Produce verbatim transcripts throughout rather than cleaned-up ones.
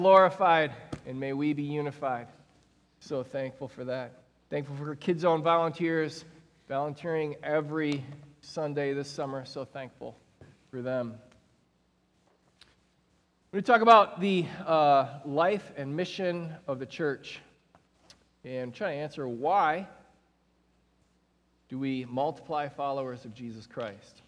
glorified, and may we be unified. So thankful for that. Thankful for Kids Zone volunteers volunteering every Sunday this summer. So thankful for them. We're going to talk about the uh, life and mission of the church and try to answer why do we multiply followers of Jesus Christ.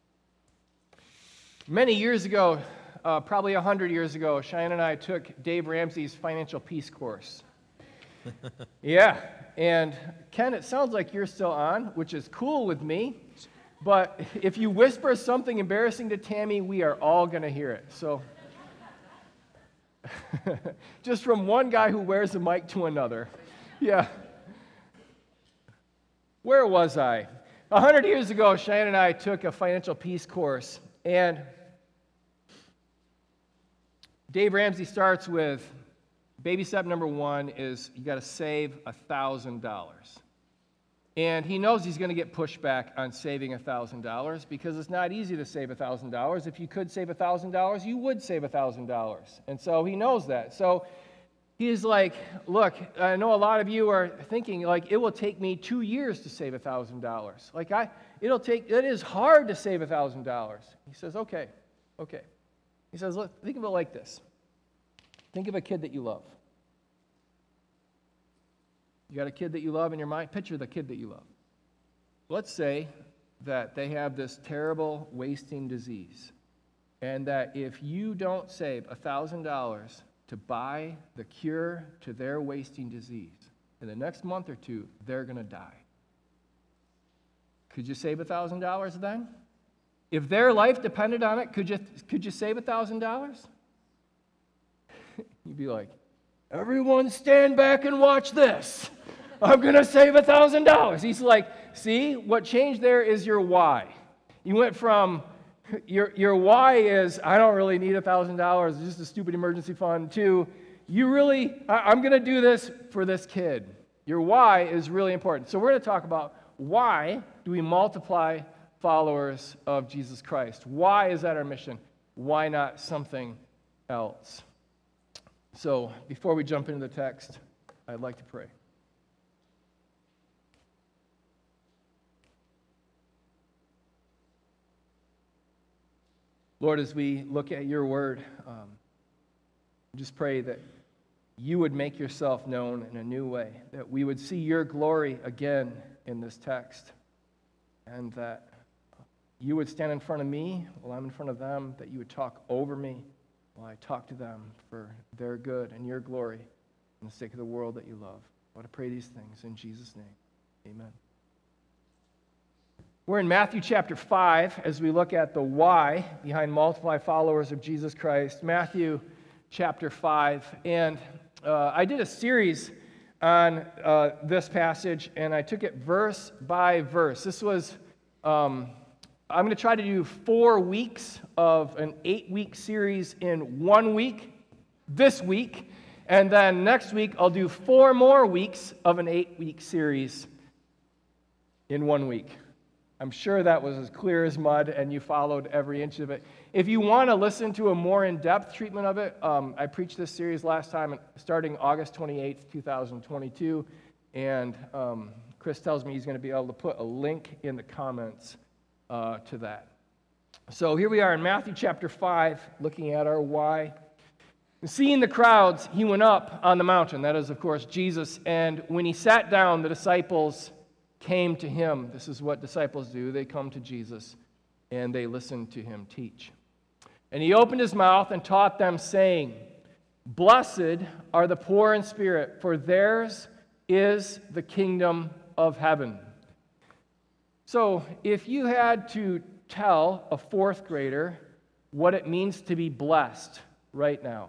Many years ago, uh, probably a hundred years ago, Cheyenne and I took Dave Ramsey's Financial Peace course. Yeah, and Ken, it sounds like you're still on, which is cool with me, but if you whisper something embarrassing to Tammy, we are all going to hear it. So, just from one guy who wears a mic to another. Yeah. Where was I? A hundred years ago, Cheyenne and I took a Financial Peace course, and Dave Ramsey starts with, baby step number one is you got to save one thousand dollars. And he knows he's going to get pushback on saving one thousand dollars because it's not easy to save one thousand dollars. If you could save one thousand dollars, you would save one thousand dollars. And so he knows that. So he's like, look, I know a lot of you are thinking, like, it will take me two years to save one thousand dollars. Like, I, it'll take, it is hard to save one thousand dollars. He says, okay, okay. He says, look, think of it like this. Think of a kid that you love. You got a kid that you love in your mind? Picture the kid that you love. Let's say that they have this terrible wasting disease, and that if you don't save one thousand dollars to buy the cure to their wasting disease, in the next month or two, they're going to die. Could you save one thousand dollars then? If their life depended on it, could you, could you save one thousand dollars? You'd be like, everyone stand back and watch this. I'm going to save one thousand dollars. He's like, see, what changed there is your why. You went from, your, your why is, I don't really need one thousand dollars, it's just a stupid emergency fund, to, you really, I, I'm going to do this for this kid. Your why is really important. So we're going to talk about why do we multiply followers of Jesus Christ? Why is that our mission? Why not something else? So before we jump into the text, I'd like to pray. Lord, as we look at your word, um, just pray that you would make yourself known in a new way, that we would see your glory again in this text, and that you would stand in front of me while I'm in front of them, that you would talk over me while I talk to them for their good and your glory and the sake of the world that you love. I want to pray these things in Jesus' name. Amen. We're in Matthew chapter five as we look at the why behind multiply followers of Jesus Christ. Matthew chapter five. And uh, I did a series on uh, this passage, and I took it verse by verse. This was, um, I'm going to try to do four weeks of an eight-week series in one week, this week. And then next week, I'll do four more weeks of an eight-week series in one week. I'm sure that was as clear as mud, and you followed every inch of it. If you want to listen to a more in-depth treatment of it, um, I preached this series last time, starting August twenty-eighth, twenty twenty-two, and um, Chris tells me he's going to be able to put a link in the comments uh, to that. So here we are in Matthew chapter five, looking at our why. And seeing the crowds, he went up on the mountain. That is, of course, Jesus. And when he sat down, the disciples came to him. This is what disciples do. They come to Jesus, and they listen to him teach. And he opened his mouth and taught them, saying, "Blessed are the poor in spirit, for theirs is the kingdom of heaven." So, if you had to tell a fourth grader what it means to be blessed right now,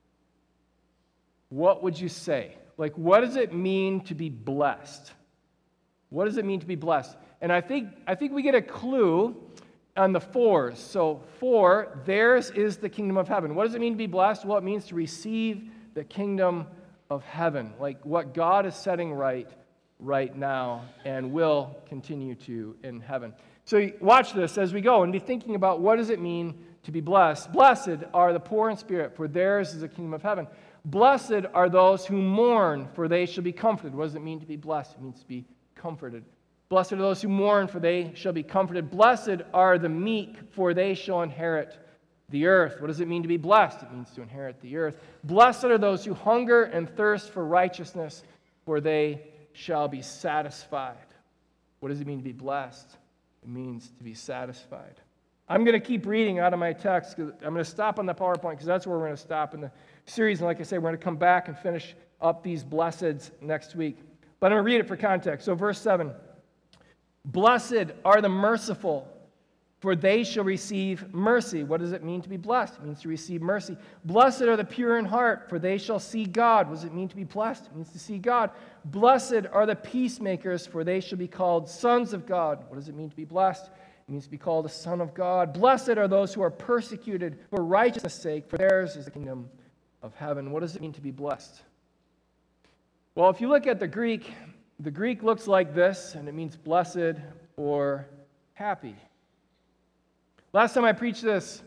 what would you say? Like, what does it mean to be blessed? What does it mean to be blessed? And I think I think we get a clue on the fours. So, for, theirs is the kingdom of heaven. What does it mean to be blessed? Well, it means to receive the kingdom of heaven, like what God is setting right right now and will continue to in heaven. So watch this as we go and be thinking about what does it mean to be blessed. Blessed are the poor in spirit, for theirs is the kingdom of heaven. Blessed are those who mourn, for they shall be comforted. What does it mean to be blessed? It means to be comforted. Blessed are those who mourn, for they shall be comforted. Blessed are the meek, for they shall inherit the earth. What does it mean to be blessed? It means to inherit the earth. Blessed are those who hunger and thirst for righteousness, for they shall be satisfied. What does it mean to be blessed? It means to be satisfied. I'm going to keep reading out of my text, because I'm going to stop on the PowerPoint, because that's where we're going to stop in the series. And like I say, we're going to come back and finish up these blesseds next week. But I'm going to read it for context. So verse seven. Blessed are the merciful, for they shall receive mercy. What does it mean to be blessed? It means to receive mercy. Blessed are the pure in heart, for they shall see God. What does it mean to be blessed? It means to see God. Blessed are the peacemakers, for they shall be called sons of God. What does it mean to be blessed? It means to be called a son of God. Blessed are those who are persecuted for righteousness' sake, for theirs is the kingdom of heaven. What does it mean to be blessed? Well, if you look at the Greek, the Greek looks like this, and it means blessed or happy. Last time I preached this,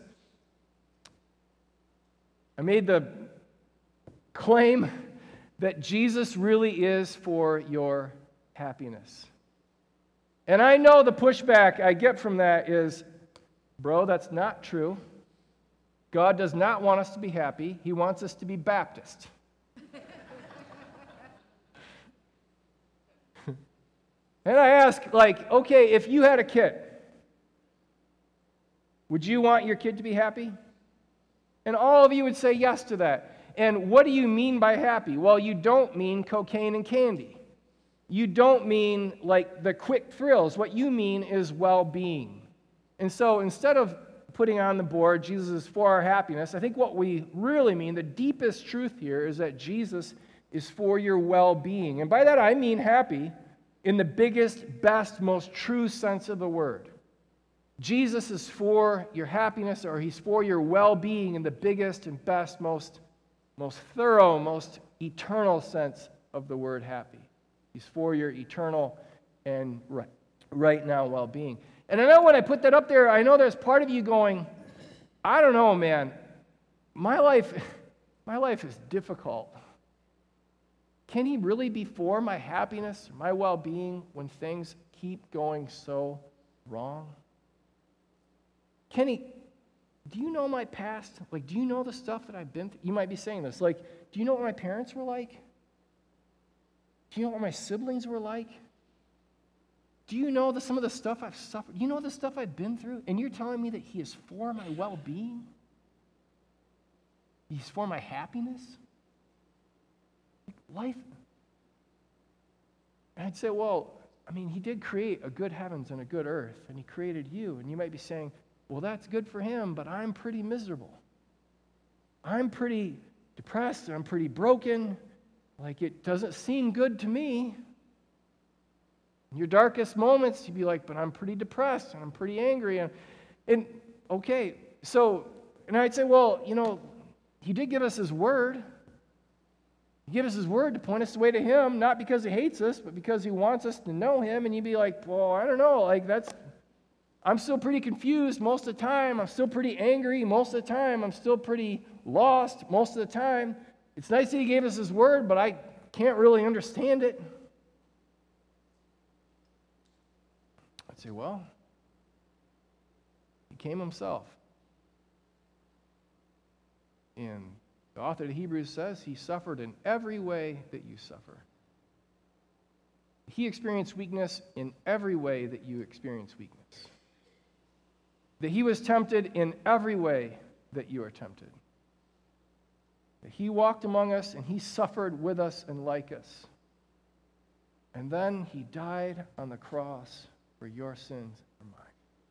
I made the claim that Jesus really is for your happiness. And I know the pushback I get from that is, bro, that's not true. God does not want us to be happy. He wants us to be Baptist. And I ask, like, okay, if you had a kid, would you want your kid to be happy? And all of you would say yes to that. And what do you mean by happy? Well, you don't mean cocaine and candy. You don't mean like the quick thrills. What you mean is well-being. And so instead of putting on the board, Jesus is for our happiness, I think what we really mean, the deepest truth here, is that Jesus is for your well-being. And by that I mean happy in the biggest, best, most true sense of the word. Jesus is for your happiness, or he's for your well-being in the biggest and best, most, most thorough, most eternal sense of the word happy. He's for your eternal and right, right now well-being. And I know when I put that up there, I know there's part of you going, I don't know, man. My life, my life is difficult. Can he really be for my happiness, my well-being, when things keep going so wrong? Can he, do you know my past? Like, do you know the stuff that I've been through? You might be saying this. Like, do you know what my parents were like? Do you know what my siblings were like? Do you know the, some of the stuff I've suffered? Do you know the stuff I've been through? And you're telling me that he is for my well-being? He's for my happiness? Life. And I'd say, well, I mean, he did create a good heavens and a good earth, and he created you. And you might be saying, well, that's good for him, but I'm pretty miserable. I'm pretty depressed, I'm pretty broken. Like, it doesn't seem good to me. In your darkest moments, you'd be like, but I'm pretty depressed, and I'm pretty angry. And, and okay, so, and I'd say, well, you know, he did give us his word. He gave us his word to point us the way to him, not because he hates us, but because he wants us to know him. And you'd be like, well, I don't know, like that's, I'm still pretty confused most of the time. I'm still pretty angry most of the time. I'm still pretty lost most of the time. It's nice that he gave us his word, but I can't really understand it. I'd say, well, he came himself. And the author of the Hebrews says he suffered in every way that you suffer. He experienced weakness in every way that you experience weakness. That he was tempted in every way that you are tempted. That he walked among us and he suffered with us and like us. And then he died on the cross for your sins and mine.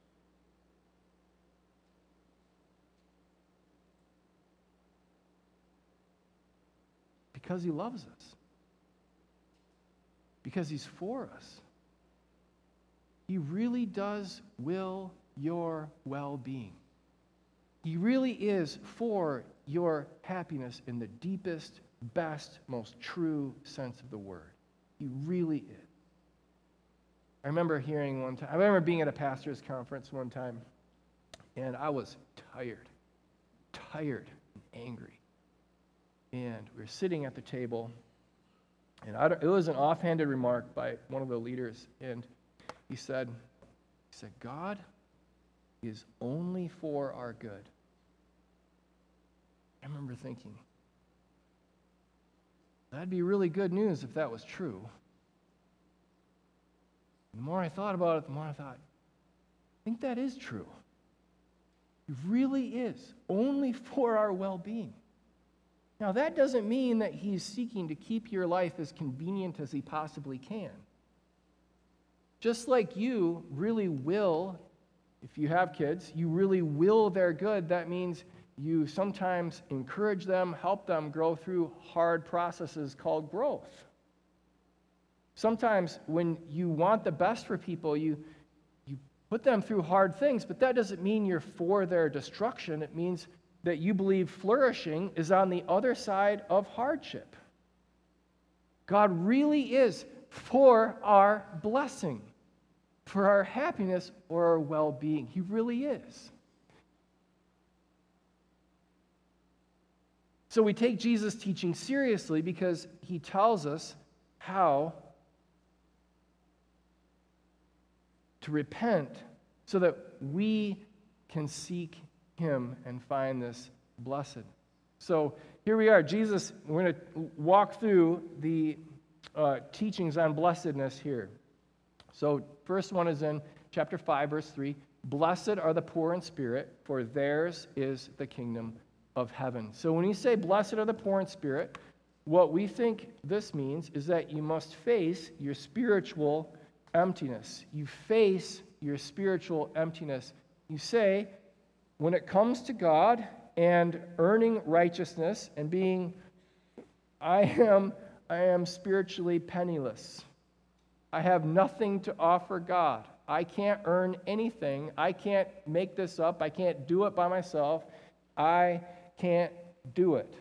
Because he loves us. Because he's for us. He really does will your well-being. He really is for your happiness in the deepest, best, most true sense of the word. He really is. I remember hearing one time, I remember being at a pastor's conference one time, And I was tired, tired and angry. And we were sitting at the table, and I don't, it was an offhanded remark by one of the leaders, and he said, he said, God is only for our good. I remember thinking, that'd be really good news if that was true. And the more I thought about it, the more I thought, I think that is true. It really is, only for our well-being. Now, that doesn't mean that he's seeking to keep your life as convenient as he possibly can. Just like you really will, if you have kids, you really will their good, that means you sometimes encourage them, help them grow through hard processes called growth. Sometimes when you want the best for people, you you put them through hard things, but that doesn't mean you're for their destruction. It means that you believe flourishing is on the other side of hardship. God really is for our blessing, for our happiness or our well-being. He really is. So we take Jesus' teaching seriously because he tells us how to repent so that we can seek him and find this blessed. So here we are. Jesus, we're going to walk through the uh, teachings on blessedness here. So first one is in chapter five, verse three. Blessed are the poor in spirit, for theirs is the kingdom of heaven. So when you say blessed are the poor in spirit, what we think this means is that you must face your spiritual emptiness. You face your spiritual emptiness. You say, when it comes to God and earning righteousness and being, I am, I am spiritually penniless. I have nothing to offer God. I can't earn anything. I can't make this up. I can't do it by myself. I can't do it.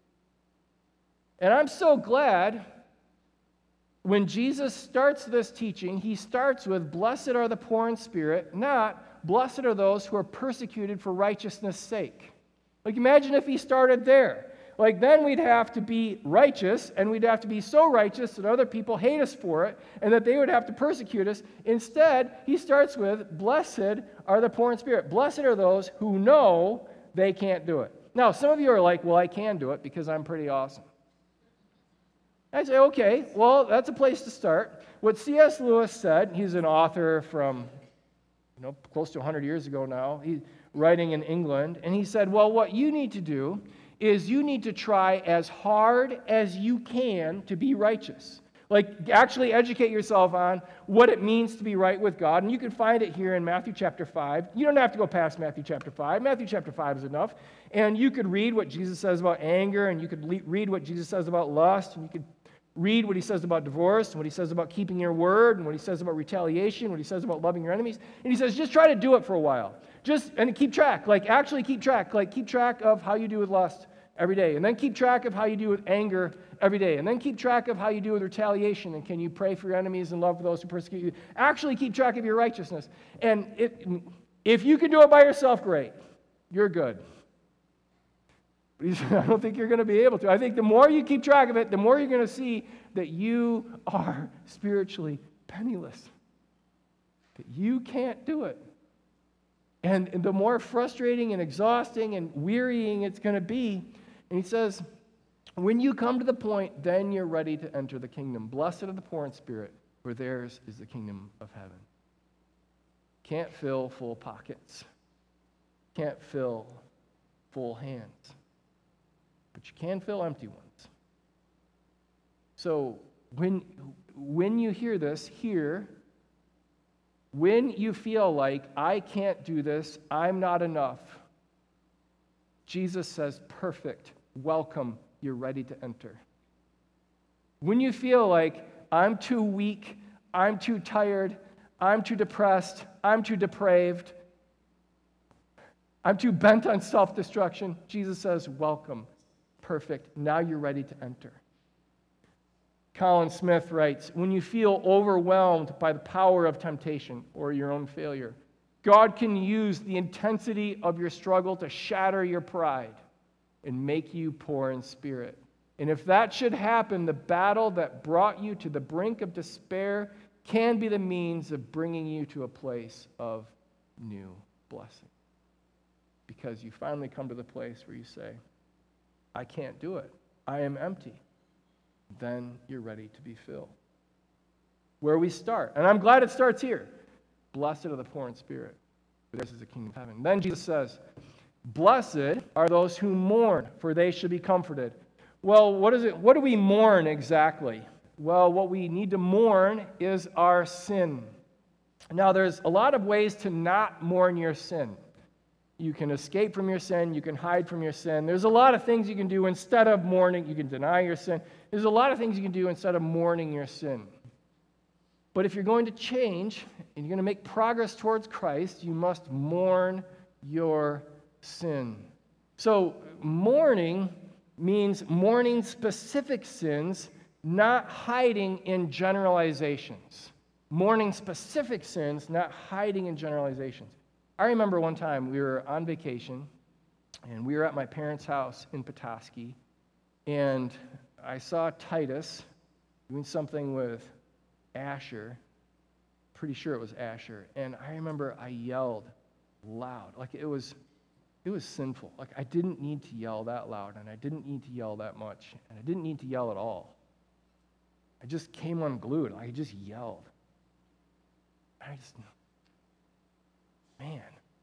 And I'm so glad when Jesus starts this teaching, he starts with, blessed are the poor in spirit, not blessed are those who are persecuted for righteousness' sake. Like, imagine if he started there. Like, then we'd have to be righteous, and we'd have to be so righteous that other people hate us for it, and that they would have to persecute us. Instead, he starts with, blessed are the poor in spirit. Blessed are those who know they can't do it. Now, some of you are like, well, I can do it because I'm pretty awesome. I say, okay, well, that's a place to start. What C S Lewis said, he's an author from, you know, close to one hundred years ago now. He's writing in England, and he said, well, what you need to do is you need to try as hard as you can to be righteous. Like, actually educate yourself on what it means to be right with God. And you can find it here in Matthew chapter five. You don't have to go past Matthew chapter five. Matthew chapter five is enough. And you could read what Jesus says about anger, and you could le- read what Jesus says about lust, and you could read what he says about divorce, and what he says about keeping your word, and what he says about retaliation, what he says about loving your enemies. And he says, just try to do it for a while. Just, and keep track. Like, actually keep track. Like, keep track of how you do with lust every day. And then keep track of how you do with anger every day. And then keep track of how you do with retaliation. And can you pray for your enemies and love for those who persecute you? Actually keep track of your righteousness. And it, if you can do it by yourself, great. You're good. But he said, I don't think you're going to be able to. I think the more you keep track of it, the more you're going to see that you are spiritually penniless. That you can't do it. And the more frustrating and exhausting and wearying it's going to be. And he says, when you come to the point, then you're ready to enter the kingdom. Blessed are the poor in spirit, for theirs is the kingdom of heaven. Can't fill full pockets. Can't fill full hands. But you can fill empty ones. So when, when you hear this, hear, when you feel like, I can't do this, I'm not enough, Jesus says, perfect, welcome, you're ready to enter. When you feel like, I'm too weak, I'm too tired, I'm too depressed, I'm too depraved, I'm too bent on self-destruction, Jesus says, welcome, perfect, now you're ready to enter. Colin Smith writes, when you feel overwhelmed by the power of temptation or your own failure, God can use the intensity of your struggle to shatter your pride and make you poor in spirit. And if that should happen, the battle that brought you to the brink of despair can be the means of bringing you to a place of new blessing. Because you finally come to the place where you say, I can't do it. I am empty. Then you're ready to be filled. Where we start. And I'm glad it starts here. Blessed are the poor in spirit, for theirs is the kingdom of heaven. Then Jesus says, blessed are those who mourn, for they shall be comforted. Well, what is it? What do we mourn exactly? Well, what we need to mourn is our sin. Now, there's a lot of ways to not mourn your sin. You can escape from your sin. You can hide from your sin. There's a lot of things you can do instead of mourning. You can deny your sin. There's a lot of things you can do instead of mourning your sin. But if you're going to change and you're going to make progress towards Christ, you must mourn your sin. So mourning means mourning specific sins, not hiding in generalizations. Mourning specific sins, not hiding in generalizations. I remember one time we were on vacation, and we were at my parents' house in Petoskey, and I saw Titus doing something with Asher. Pretty sure it was Asher. And I remember I yelled loud. Like it was it was sinful. Like I didn't need to yell that loud, and I didn't need to yell that much, and I didn't need to yell at all. I just came unglued. I just yelled. I just, man.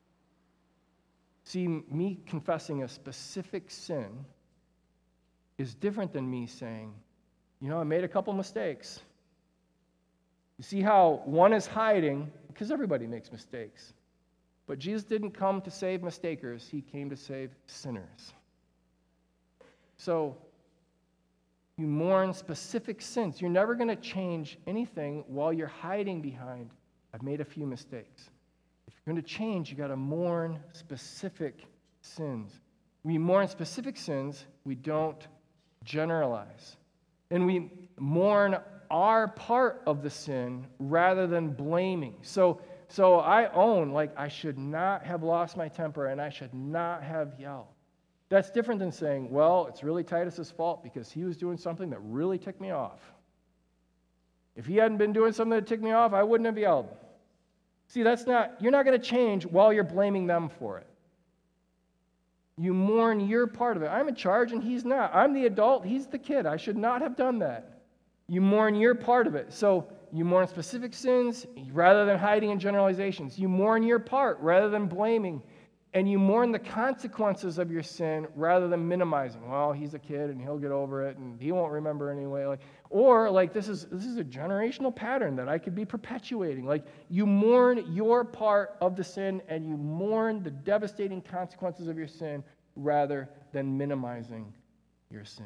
See, me confessing a specific sin is different than me saying, you know, I made a couple mistakes. You see how one is hiding, because everybody makes mistakes. But Jesus didn't come to save mistakers. He came to save sinners. So, you mourn specific sins. You're never going to change anything while you're hiding behind, I've made a few mistakes. If you're going to change, you got to mourn specific sins. We mourn specific sins, we don't generalize. And we mourn our part of the sin rather than blaming. So, so I own, like, I should not have lost my temper and I should not have yelled. That's different than saying, well, it's really Titus's fault because he was doing something that really ticked me off. If he hadn't been doing something that ticked me off, I wouldn't have yelled. See, that's not, you're not going to change while you're blaming them for it. You mourn your part of it. I'm in charge and he's not. I'm the adult, he's the kid. I should not have done that. You mourn your part of it. So you mourn specific sins rather than hiding in generalizations. You mourn your part rather than blaming. And you mourn the consequences of your sin rather than minimizing. Well, he's a kid and he'll get over it and he won't remember anyway. Like, or like this is this is a generational pattern that I could be perpetuating. Like you mourn your part of the sin and you mourn the devastating consequences of your sin rather than minimizing your sin.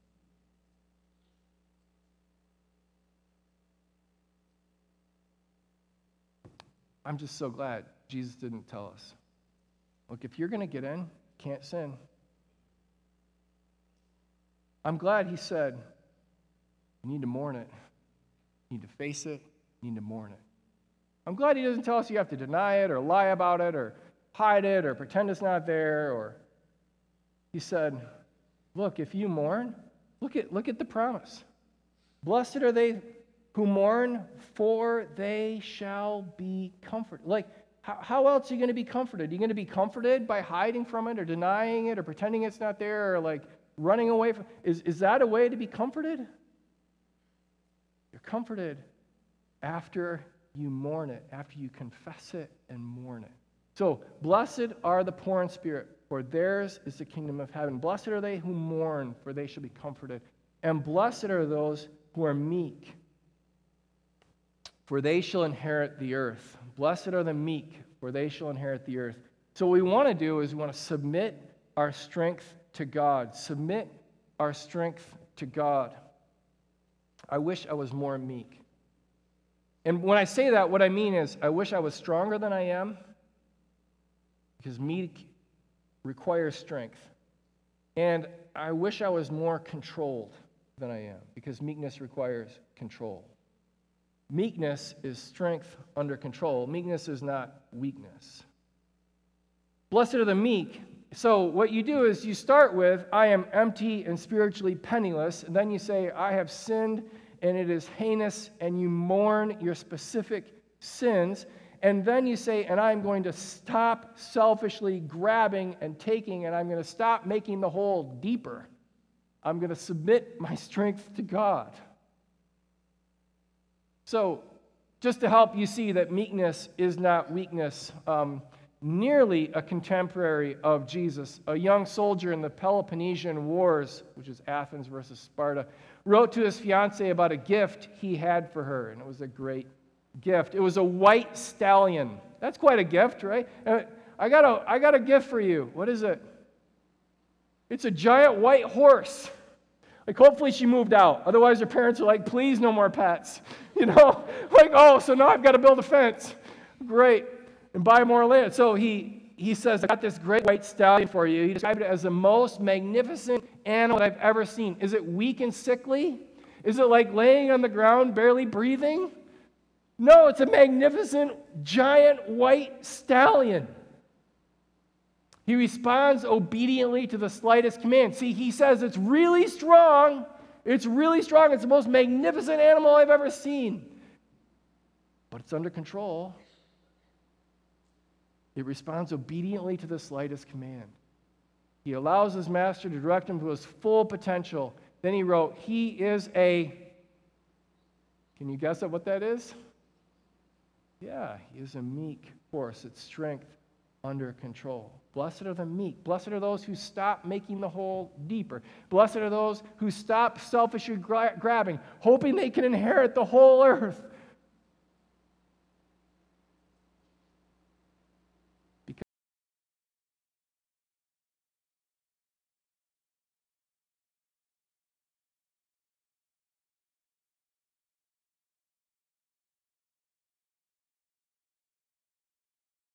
I'm just so glad Jesus didn't tell us, look, if you're going to get in, can't sin. I'm glad he said, you need to mourn it. You need to face it. You need to mourn it. I'm glad he doesn't tell us you have to deny it or lie about it or hide it or pretend it's not there. Or he said, look, if you mourn, look at, look at the promise. Blessed are they who mourn, for they shall be comforted. Like, How, how else are you going to be comforted? Are you going to be comforted by hiding from it or denying it or pretending it's not there or like running away from it? Is, is that a way to be comforted? You're comforted after you mourn it, after you confess it and mourn it. So, blessed are the poor in spirit, for theirs is the kingdom of heaven. Blessed are they who mourn, for they shall be comforted. And blessed are those who are meek, for they shall inherit the earth. Blessed are the meek, for they shall inherit the earth. So what we want to do is we want to submit our strength to God. Submit our strength to God. I wish I was more meek. And when I say that, what I mean is I wish I was stronger than I am, because meek requires strength. And I wish I was more controlled than I am, because meekness requires control. Meekness is strength under control. Meekness is not weakness. Blessed are the meek. So what you do is you start with, I am empty and spiritually penniless, and then you say, I have sinned and it is heinous, and you mourn your specific sins, and then you say, and I'm going to stop selfishly grabbing and taking, and I'm going to stop making the hole deeper. I'm going to submit my strength to God. So just to help you see that meekness is not weakness, um, nearly a contemporary of Jesus, a young soldier in the Peloponnesian Wars, which is Athens versus Sparta, wrote to his fiancée about a gift he had for her, and it was a great gift. It was a white stallion. That's quite a gift, right? Uh, I got a, I got a gift for you. What is it? It's a giant white horse. Like, hopefully she moved out. Otherwise, her parents are like, please, no more pets. You know? Like, oh, so now I've got to build a fence. Great. And buy more land. So he, he says, I got this great white stallion for you. He described it as the most magnificent animal that I've ever seen. Is it weak and sickly? Is it like laying on the ground, barely breathing? No, it's a magnificent, giant white stallion. He responds obediently to the slightest command. See, he says it's really strong. It's really strong. It's the most magnificent animal I've ever seen. But it's under control. It responds obediently to the slightest command. He allows his master to direct him to his full potential. Then he wrote, he is a, can you guess at what that is? Yeah, he is a meek horse. It's strength under control. Blessed are the meek. Blessed are those who stop making the hole deeper. Blessed are those who stop selfishly gra- grabbing, hoping they can inherit the whole earth.